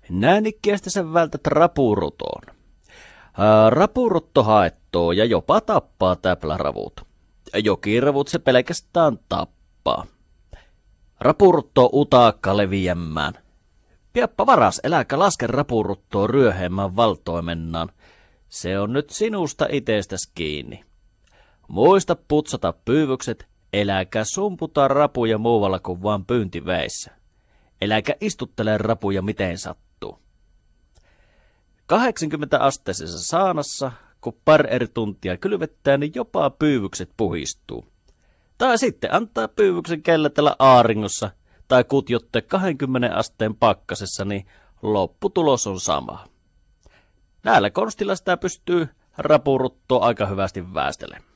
Näänikkeästä sen vältät rapurutoon. Rapurutto haettoo ja jopa tappaa täpläravut. Jokiravut se pelkästään tappaa. Rapurutto utaakka leviämään. Piappa varas, äläkä laske rapuruttoa ryöheämään valtoimennaan. Se on nyt sinusta itsestäs kiinni. Muista putsata pyyvykset, äläkä sumputa rapuja muualla kuin vaan pyyntiväissä. Äläkä istuttele rapuja miten sattuu. 80-asteisessa saanassa, kun pari eri tuntia kylvettää, niin jopa pyyvykset puhistuu. Tai sitten antaa pyyvyksen kelletellä aaringossa tai kutjotte 20 asteen pakkasessa, niin lopputulos on sama. Näillä konstilla sitä pystyy rapuruttoa aika hyvästi väistelemään.